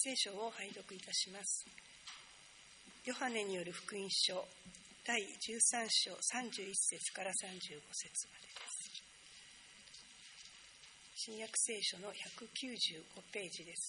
聖書を拝読いたします。ヨハネによる福音書第13章31節から35節までです。新約聖書の195ページです。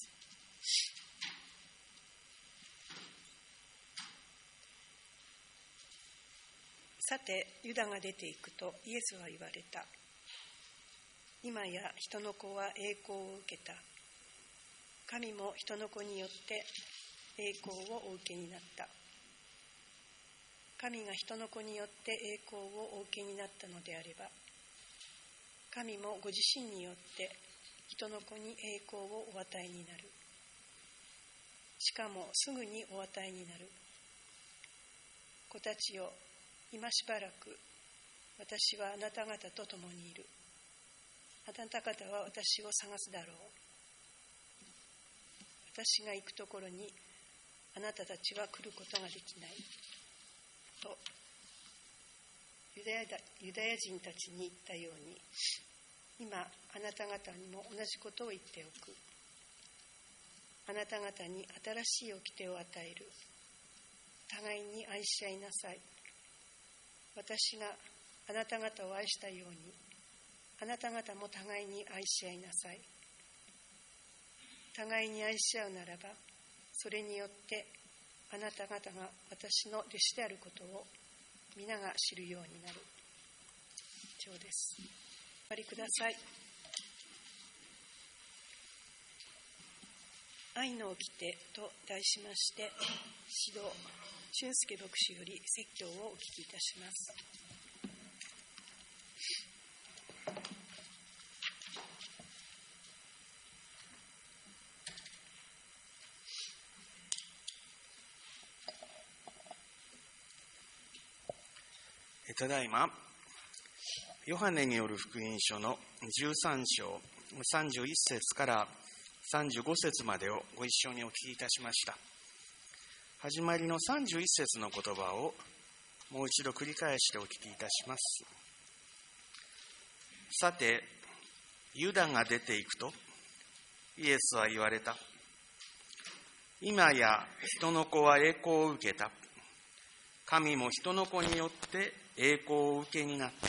さて、ユダが出ていくとイエスは言われた。今や人の子は栄光を受けた。神も人の子によって栄光をお受けになった。神が人の子によって栄光をお受けになったのであれば、神もご自身によって人の子に栄光をお与えになる。しかもすぐにお与えになる。子たちよ、今しばらく私はあなた方と共にいる。あなた方は私を探すだろう。私が行くところにあなたたちは来ることができない。とユダヤ人たちに言ったように、今あなた方にも同じことを言っておく。あなた方に新しい掟を与える。互いに愛し合いなさい。私があなた方を愛したように、あなた方も互いに愛し合いなさい。互いに愛し合うならば、それによってあなた方が私の弟子であることを皆が知るようになる。以上です。お座りください。愛の掟と題しまして、指導俊介牧師より説教をお聞きいたします。 ただいまヨハネによる福音書の13章31節から35節までをご一緒にお聞きいたしました。始まりの31節の言葉をもう一度繰り返してお聞きいたします。さて、ユダが出ていくとイエスは言われた。今や人の子は栄光を受けた。神も人の子によって栄光を受けになった。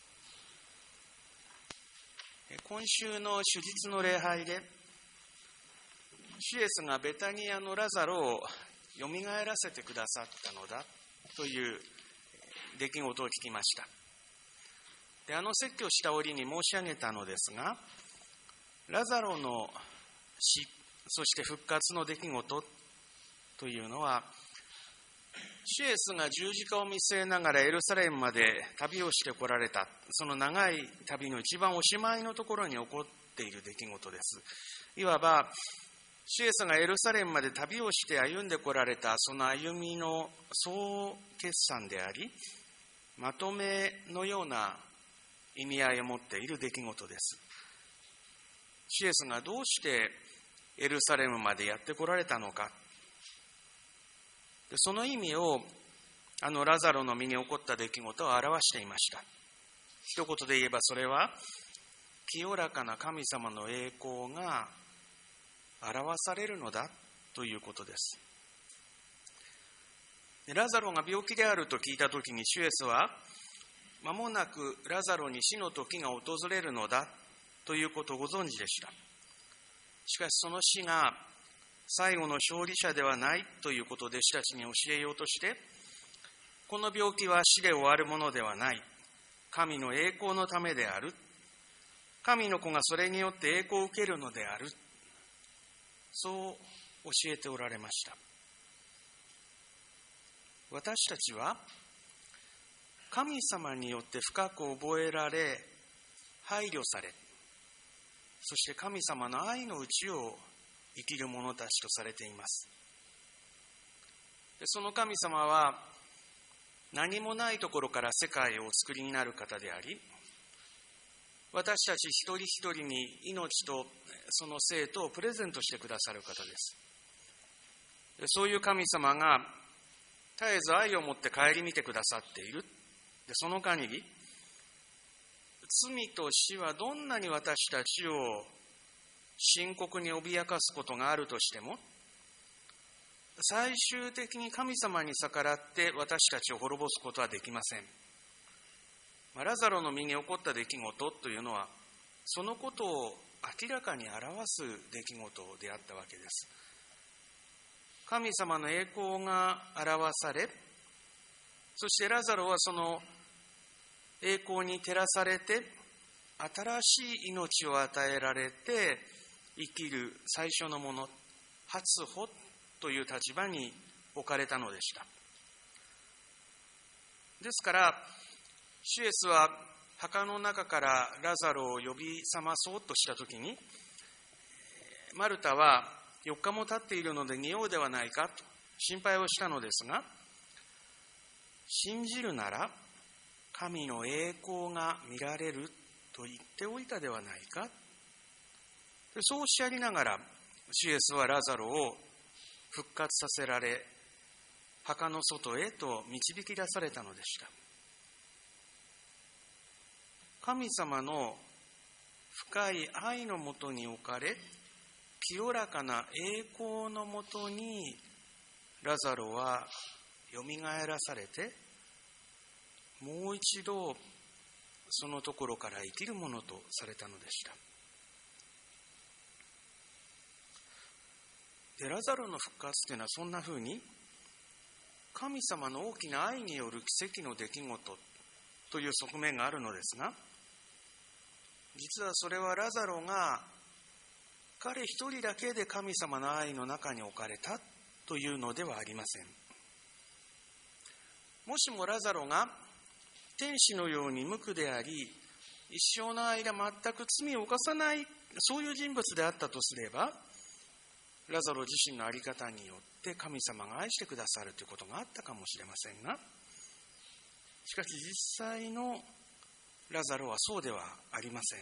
今週の主日の礼拝で、主イエスがベタニアのラザロをよみがえらせてくださったのだという出来事を聞きました。で、説教した折に申し上げたのですが、ラザロの死、そして復活の出来事というのは、主イエスが十字架を見据えながらエルサレムまで旅をしてこられた、その長い旅の一番おしまいのところに起こっている出来事です。いわば、主イエスがエルサレムまで旅をして歩んでこられたその歩みの総決算であり、まとめのような意味合いを持っている出来事です。主イエスがどうしてエルサレムまでやってこられたのか、その意味をラザロの身に起こった出来事を表していました。一言で言えばそれは、清らかな神様の栄光が表されるのだということです。ラザロが病気であると聞いたときに、主イエスは間もなくラザロに死の時が訪れるのだということをご存知でした。しかしその死が最後の勝利者ではないということを弟子たちに教えようとして、この病気は死で終わるものではない、神の栄光のためである、神の子がそれによって栄光を受けるのである、そう教えておられました。私たちは神様によって深く覚えられ、配慮され、そして神様の愛のうちを生きる者たちとされています。その神様は何もないところから世界をお作りになる方であり、私たち一人一人に命とその生徒をプレゼントしてくださる方です。そういう神様が絶えず愛を持って顧みてくださっている。その限り、罪と死はどんなに私たちを深刻に脅かすことがあるとしても、 最終的に神様に逆らって私たちを滅ぼすことはできません。ラザロの身に起こった出来事というのは、そのことを明らかに表す出来事であったわけです。神様の栄光が表され、そしてラザロはその栄光に照らされて、新しい命を与えられて生きる最初のもの、初歩という立場に置かれたのでした。ですから、主イエスは墓の中からラザロを呼び覚まそうとしたときに、マルタは4日も経っているので匂うではないかと心配をしたのですが、信じるなら神の栄光が見られると言っておいたではないか。そうおっしゃりながら、主イエスはラザロを復活させられ、墓の外へと導き出されたのでした。神様の深い愛のもとに置かれ、清らかな栄光のもとにラザロはよみがえらされて、もう一度そのところから生きるものとされたのでした。で、ラザロの復活というのはそんなふうに神様の大きな愛による奇跡の出来事という側面があるのですが、実はそれはラザロが彼一人だけで神様の愛の中に置かれたというのではありません。もしもラザロが天使のように無垢であり、一生の間全く罪を犯さない、そういう人物であったとすれば、ラザロ自身の在り方によって神様が愛してくださるということがあったかもしれませんが、しかし実際のラザロはそうではありません。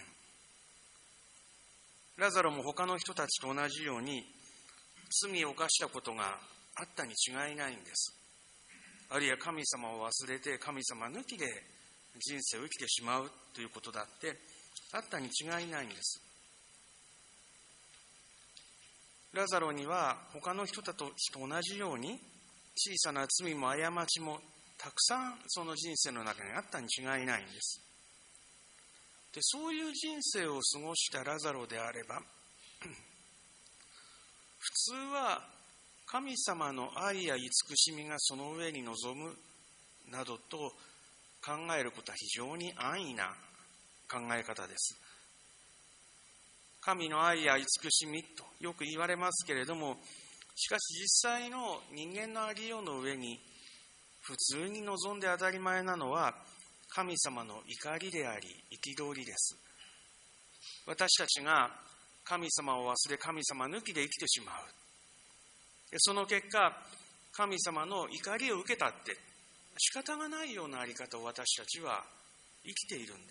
ラザロも他の人たちと同じように罪を犯したことがあったに違いないんです。あるいは神様を忘れて神様抜きで人生を生きてしまうということだってあったに違いないんです。ラザロには他の人たちと同じように小さな罪も過ちもたくさんその人生の中にあったに違いないんです。で、そういう人生を過ごしたラザロであれば、普通は神様の愛や慈しみがその上に臨むなどと考えることは非常に安易な考え方です。神の愛や慈しみとよく言われますけれども、しかし実際の人間のありようの上に普通に望んで当たり前なのは神様の怒りであり憤りです。私たちが神様を忘れ神様抜きで生きてしまう。その結果、神様の怒りを受けたって仕方がないようなあり方を私たちは生きているんです。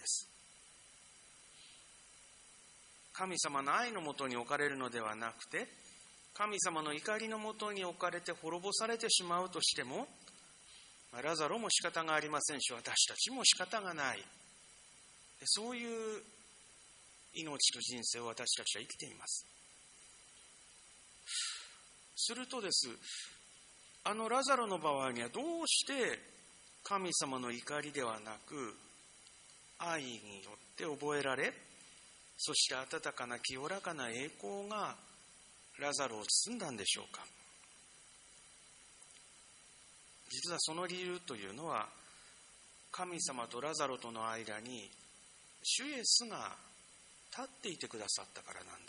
神様の愛のもとに置かれるのではなくて、神様の怒りのもとに置かれて滅ぼされてしまうとしても、ラザロも仕方がありませんし、私たちも仕方がない。そういう命と人生を私たちは生きています。するとです、ラザロの場合にはどうして神様の怒りではなく愛によって覚えられ、そして温かな清らかな栄光がラザロを包んだんでしょうか。実はその理由というのは、神様とラザロとの間に主イエスが立っていてくださったからなんです。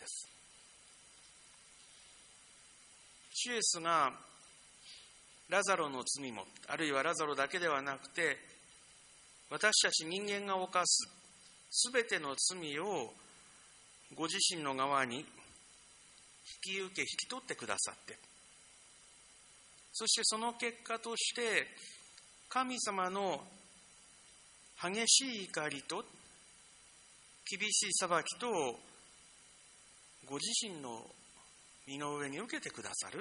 主イエスがラザロの罪も、あるいはラザロだけではなくて、私たち人間が犯すすべての罪をご自身の側に引き受け引き取ってくださって、そしてその結果として神様の激しい怒りと厳しい裁きとご自身の身の上に受けてくださる。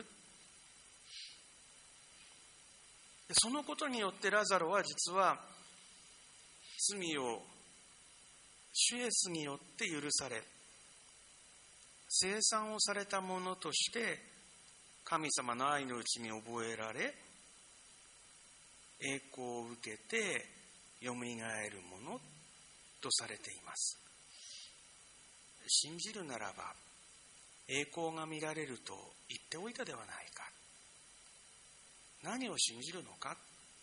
そのことによってラザロは実は罪を主イエスによって許され、清算をされたものとして神様の愛のうちに覚えられ、栄光を受けてよみがえるものとされています。信じるならば栄光が見られると言っておいたではないか。何を信じるのか。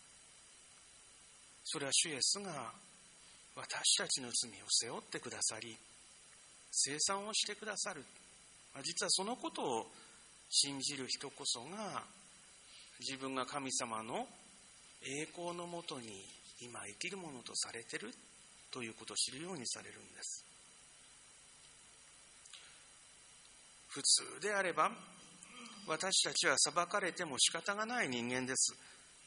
それは主イエスが私たちの罪を背負ってくださり、清算をしてくださる。実はそのことを信じる人こそが、自分が神様の栄光のもとに今生きるものとされているということを知るようにされるんです。普通であれば私たちは裁かれても仕方がない人間です。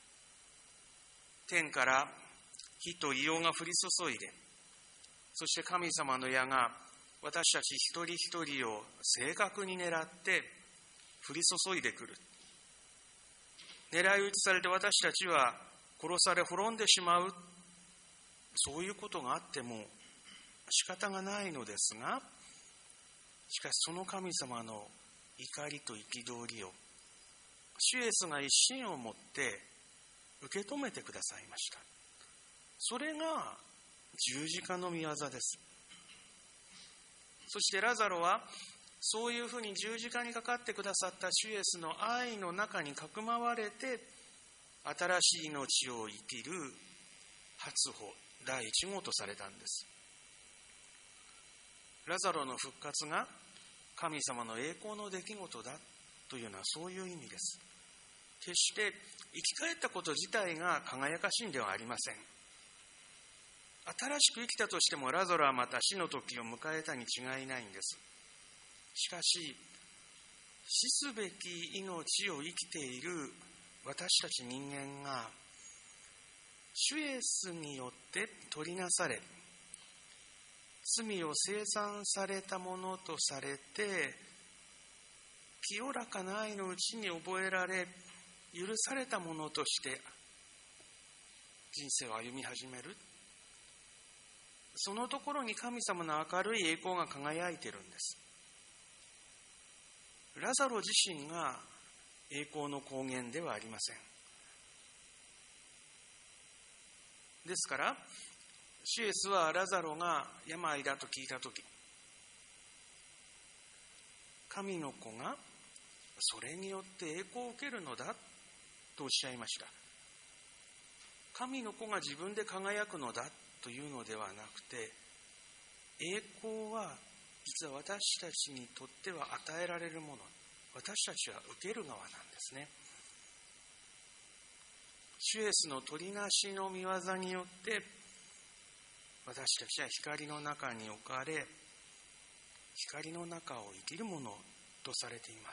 天から火と硫黄が降り注いで、そして神様の矢が私たち一人一人を正確に狙って降り注いでくる。狙い撃ちされて私たちは殺され滅んでしまう、そういうことがあっても仕方がないのですが、しかしその神様の怒りと憤りを主イエスが一心を持って受け止めてくださいました。それが十字架の御業です。そしてラザロはそういうふうに十字架にかかってくださった主イエスの愛の中にかくまわれて、新しい命を生きる初歩第一号とされたんです。ラザロの復活が神様の栄光の出来事だというのはそういう意味です。決して生き返ったこと自体が輝かしいんではありません。新しく生きたとしてもラザロはまた死の時を迎えたに違いないんです。しかし、死すべき命を生きている私たち人間が主イエスによって取りなされ、罪を清算されたものとされて、清らかな愛のうちに覚えられ、許されたものとして人生を歩み始める。そのところに神様の明るい栄光が輝いているんです。ラザロ自身が栄光の光源ではありません。ですから主イエスはラザロが病だと聞いたとき、神の子がそれによって栄光を受けるのだとおっしゃいました。神の子が自分で輝くのだというのではなくて、栄光は実は私たちにとっては与えられるもの、私たちは受ける側なんですね。主イエスの取りなしの御業によって私たちは光の中に置かれ、光の中を生きるものとされています。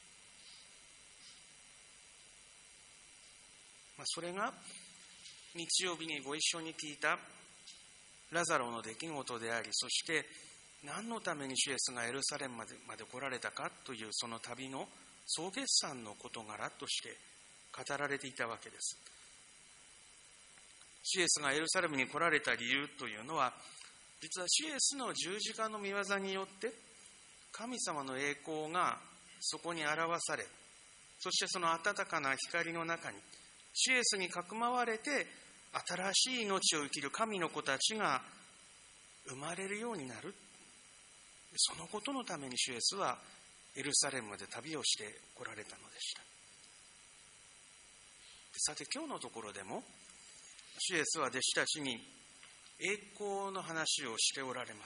それが日曜日にご一緒に聞いたラザロの出来事であり、そして何のために主イエスがエルサレムまで来られたかというその旅の総決算の事柄として語られていたわけです。主イエスがエルサレムに来られた理由というのは、実は主イエスの十字架の御業によって神様の栄光がそこに表され、そしてその温かな光の中に主イエスにかくまわれて新しい命を生きる神の子たちが生まれるようになる。そのことのために主イエスはエルサレムまで旅をして来られたのでした。さて今日のところでも主イエスは弟子たちに栄光の話をしておられます。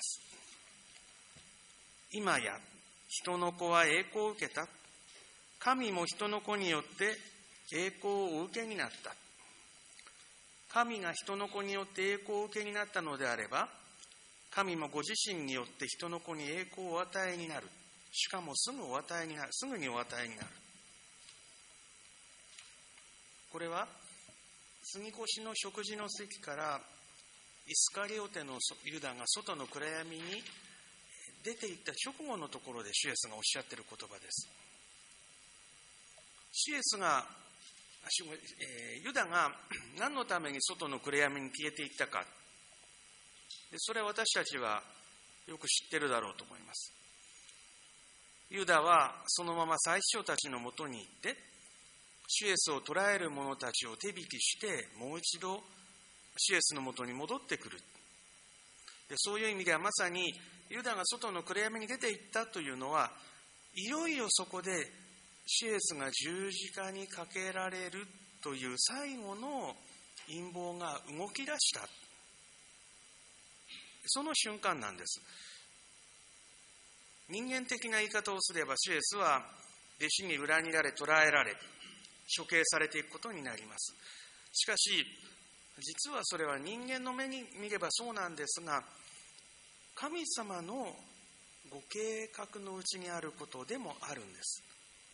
今や人の子は栄光を受けた。神も人の子によって栄光をお受けになった。神が人の子によって栄光をお受けになったのであれば、神もご自身によって人の子に栄光をお与えになる。しかもすぐにお与えになる。これは杉越の食事の席からイスカリオテのユダが外の暗闇に出て行った直後のところで主イエスがおっしゃっている言葉です。主イエスがユダが何のために外の暗闇に消えていったか、それは私たちはよく知ってるだろうと思います。 ユダはそのまま祭司長たちのもとに行って、主イエスを捕らえる者たちを手引きして、もう一度主イエスのもとに戻ってくる。で、そういう意味ではまさにユダが外の暗闇に出て行ったというのは、いよいよそこで主イエスが十字架にかけられるという最後の陰謀が動き出した、その瞬間なんです。人間的な言い方をすれば、主イエスは弟子に裏切られ捕らえられ処刑されていくことになります。しかし実はそれは人間の目に見ればそうなんですが、神様のご計画のうちにあることでもあるんです。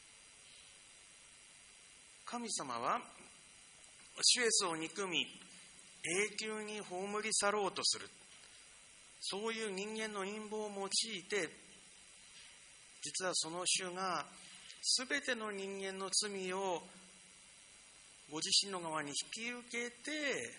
神様は主イエスを憎み永久に葬り去ろうとする、そういう人間の陰謀を用いて、実はその主がすべての人間の罪をご自身の側に引き受けて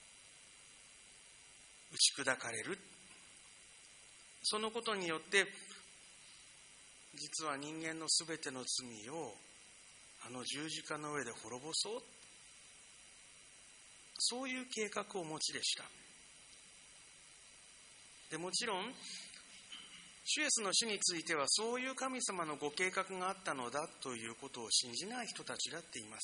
打ち砕かれる。そのことによって実は人間のすべての罪をあの十字架の上で滅ぼそう、そういう計画をお持ちでした。でもちろん主イエスの死についてはそういう神様のご計画があったのだということを信じない人たちだっています。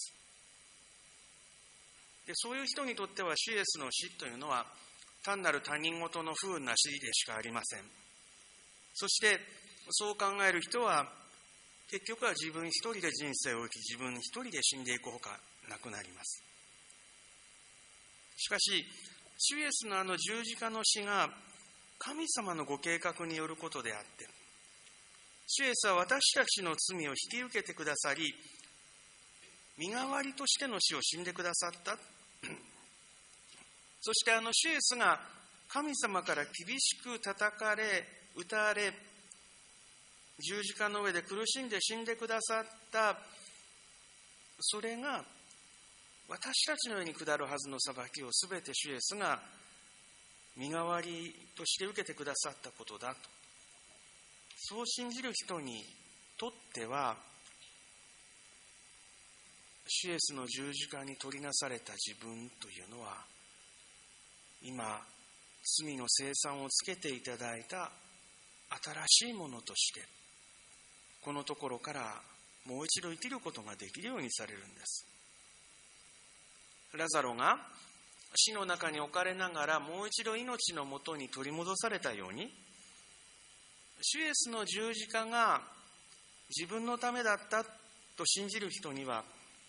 で、そういう人にとっては主イエスの死というのは単なる他人事の不運な死でしかありません。そしてそう考える人は結局は自分一人で人生を生き、自分一人で死んでいくほかなくなります。しかし主イエスのあの十字架の死が神様のご計画によることであって、主イエスは私たちの罪を引き受けてくださり、身代わりとしての死を死んでくださった。そしてあの主イエスが神様から厳しく叩かれ、打たれ、十字架の上で苦しんで死んでくださった、それが私たちの上に下るはずの裁きをすべて主イエスが身代わりとして受けてくださったことだと、そう信じる人にとっては、主イエスの十字架に取りなされた自分というのは、今罪の清算をつけていただいた新しいものとして、このところからもう一度生きることができるようにされるんです。ラザロが死の中に置かれながらもう一度命のもとに取り戻されたように、主イエスの十字架が自分のためだったと信じる人には、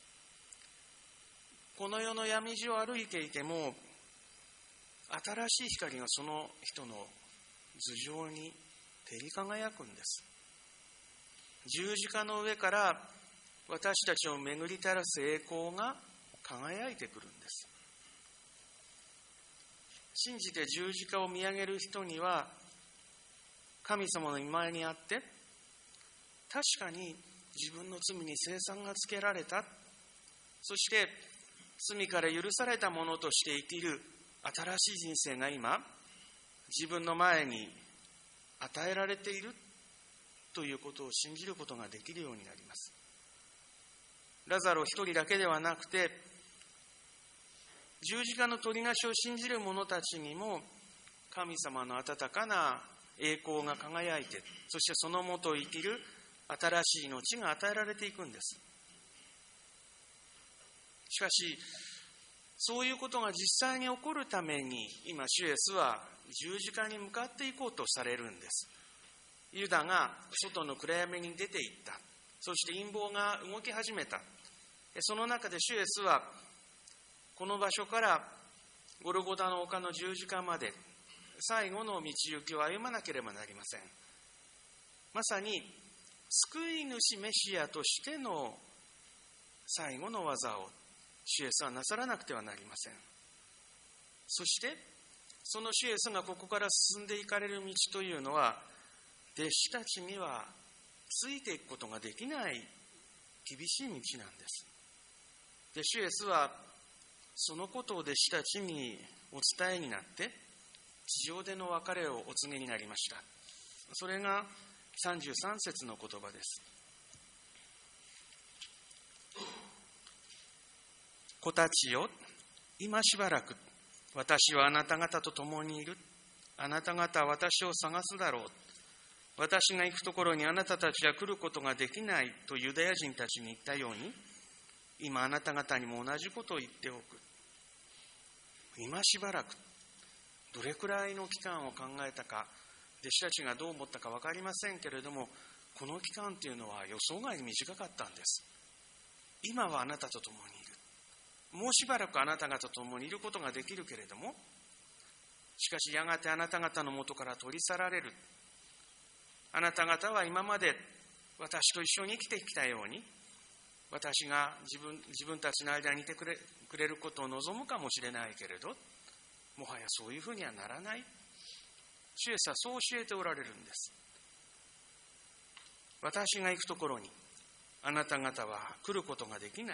この世の闇路を歩いていても新しい光がその人の頭上に照り輝くんです。十字架の上から私たちを巡り照らす栄光が輝いてくるんです。信じて十字架を見上げる人には、神様の御前にあって確かに自分の罪に清算がつけられた、そして罪から許されたものとして生きる新しい人生が今自分の前に与えられているということを信じることができるようになります。ラザロ一人だけではなくて、十字架の取りなしを信じる者たちにも神様の温かな栄光が輝いて、そしてそのもと生きる新しい命が与えられていくんです。しかしそういうことが実際に起こるために、今主イエスは十字架に向かっていこうとされるんです。ユダが外の暗闇に出て行った。そして陰謀が動き始めた。その中で主イエスはこの場所からゴルゴタの丘の十字架まで最後の道行きを歩まなければなりません。まさに救い主メシアとしての最後の技を主イエスはなさらなくてはなりません。そしてその主イエスがここから進んでいかれる道というのは、弟子たちにはついていくことができない厳しい道なんです。で、主イエスはそのことを弟子たちにお伝えになって地上での別れをお告げになりました。それが 33節の言葉です。子たちよ、今しばらく私はあなた方と共にいる。あなた方は私を探すだろう。私が行くところにあなたたちは来ることができないとユダヤ人たちに言ったように、今あなた方にも同じことを言っておく。今しばらく、どれくらいの期間を考えたか、弟子たちがどう思ったか分かりませんけれども、この期間というのは予想外に短かったんです。今はあなたと共にいる。もうしばらくあなた方と共にいることができるけれども、しかしやがてあなた方のもとから取り去られる。あなた方は今まで私と一緒に生きてきたように、私が自分たちの間にいてくれることを望むかもしれないけれど、もはやそういうふうにはならない。主イエスはそう教えておられるんです。私が行くところにあなた方は来ることができない。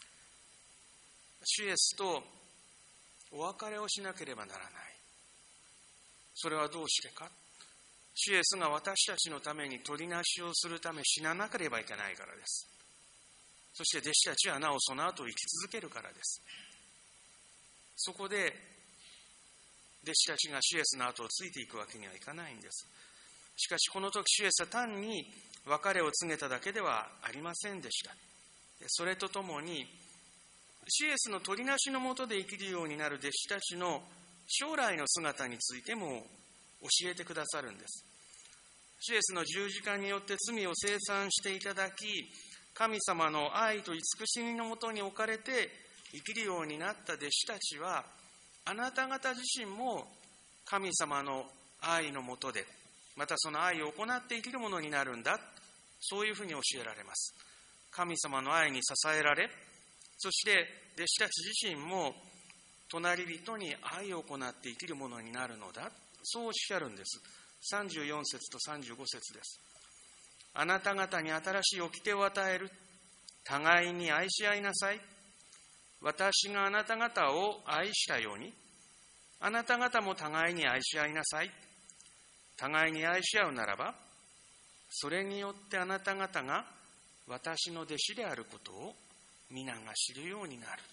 主イエスとお別れをしなければならない。それはどうしてか。主イエスが私たちのために取りなしをするため死ななければいけないからです。そして弟子たちはなおその後生き続けるからです。そこで弟子たちが主イエスの後をついていくわけにはいかないんです。しかしこの時主イエスは単に別れを告げただけではありませんでした。それとともに主イエスの取りなしのもとで生きるようになる弟子たちの将来の姿についても教えてくださるんです。主イエスの十字架によって罪を清算していただき、神様の愛と慈しみのもとに置かれて生きるようになった弟子たちは、あなた方自身も神様の愛のもとで、またその愛を行って生きるものになるんだ。そういうふうに教えられます。神様の愛に支えられ、そして弟子たち自身も隣人に愛を行って生きるものになるのだ。そうおっしゃるんです。34節と35節です。あなた方に新しい掟を与える。互いに愛し合いなさい。私があなた方を愛したように、あなた方も互いに愛し合いなさい。互いに愛し合うならば、それによってあなた方が私の弟子であることを皆が知るようになる。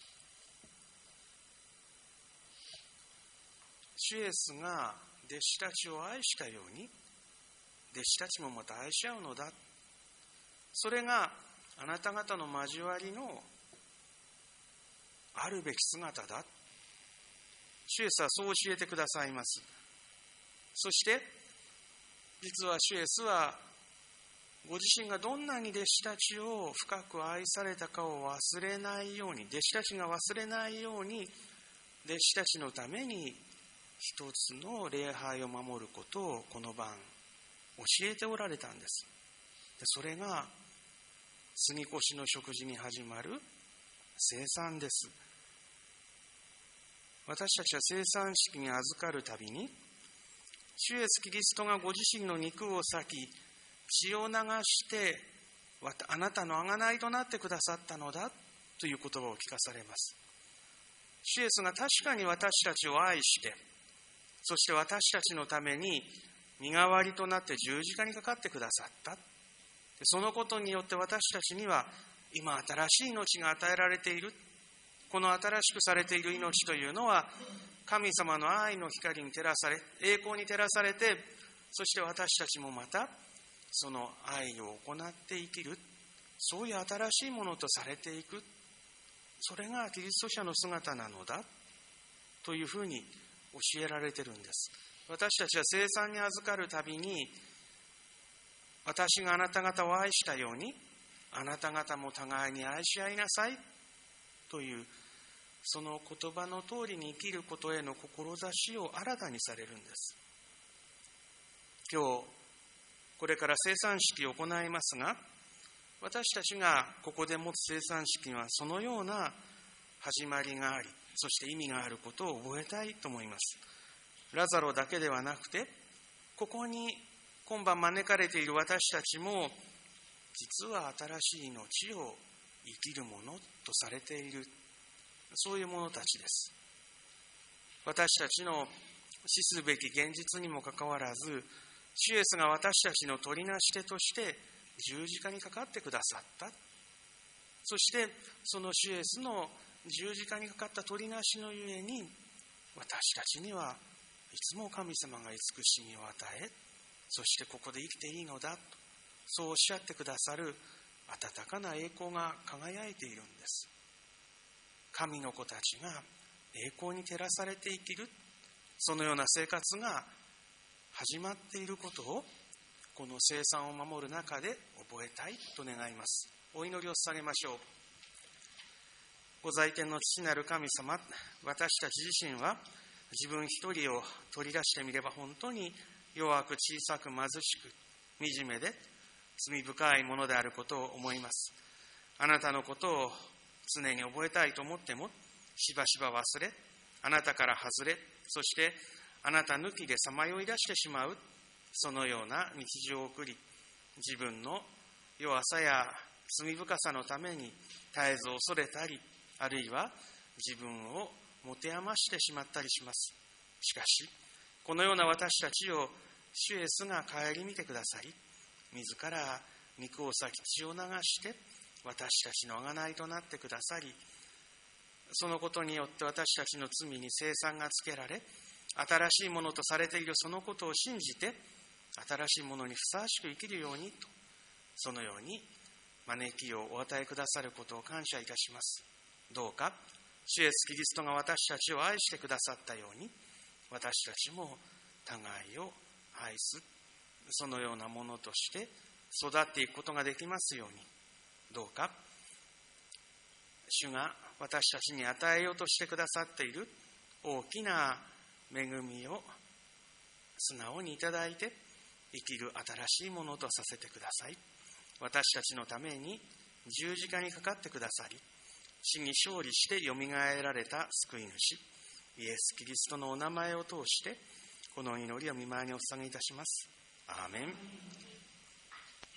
主イエスが弟子たちを愛したように、弟子たちもまた愛し合うのだ。それがあなた方の交わりのあるべき姿だ。主イエスはそう教えてくださいます。そして実は主イエスはご自身がどんなに弟子たちを深く愛されたかを忘れないように、弟子たちが忘れないように、弟子たちのために一つの礼拝を守ることをこの晩教えておられたんです。それが杉越の食事に始まる聖餐です。私たちは聖餐式に預かるたびに、主イエスキリストがご自身の肉を裂き血を流してあなたの贖いとなってくださったのだという言葉を聞かされます。主イエスが確かに私たちを愛して、そして私たちのために身代わりとなって十字架にかかってくださった。そのことによって私たちには今新しい命が与えられている。この新しくされている命というのは神様の愛の光に照らされ、栄光に照らされて、そして私たちもまたその愛を行って生きる、そういう新しいものとされていく、それがキリスト者の姿なのだというふうに教えられているんです。私たちは聖餐に預かるたびに、私があなた方を愛したようにあなた方も互いに愛し合いなさいというその言葉の通りに生きることへの志を新たにされるんです。今日これから聖餐式を行いますが、私たちがここで持つ聖餐式にはそのような始まりがあり、そして意味があることを覚えたいと思います。ラザロだけではなくて、ここに今晩招かれている私たちも実は新しい命を生きるものとされている、そういう者たちです。私たちの死すべき現実にもかかわらず、 主イエスが私たちの取りなし手として十字架にかかってくださった。そしてその主イエスの十字架にかかった取りなしのゆえに、私たちにはいつも神様が慈しみを与え、そしてここで生きていいのだと、そうおっしゃってくださる温かな栄光が輝いているんです。神の子たちが栄光に照らされて生きる、そのような生活が始まっていることを、この聖餐を守る中で覚えたいと願います。お祈りを捧げましょう。ご在天の父なる神様、私たち自身は自分一人を取り出してみれば本当に弱く小さく貧しく惨めで罪深いものであることを思います。あなたのことを常に覚えたいと思ってもしばしば忘れ、あなたから外れ、そしてあなた抜きでさまよい出してしまう、そのような日常を送り、自分の弱さや罪深さのために絶えず恐れたり、あるいは自分を持て余してしまったりします。しかしこのような私たちを主イエスが顧みてくださり、自ら肉を裂き血を流して私たちの贖いとなってくださり、そのことによって私たちの罪に清算がつけられ、新しいものとされているそのことを信じて新しいものにふさわしく生きるようにと、そのように招きをお与えくださることを感謝いたします。どうか主イエスキリストが私たちを愛してくださったように、私たちも互いを愛す、そのようなものとして育っていくことができますように、どうか主が私たちに与えようとしてくださっている大きな恵みを素直にいただいて、生きる新しいものとさせてください。私たちのために十字架にかかってくださり、死に勝利してよみがえられた救い主イエス・キリストのお名前を通してこの祈りを御前にお捧げいたします。アーメン。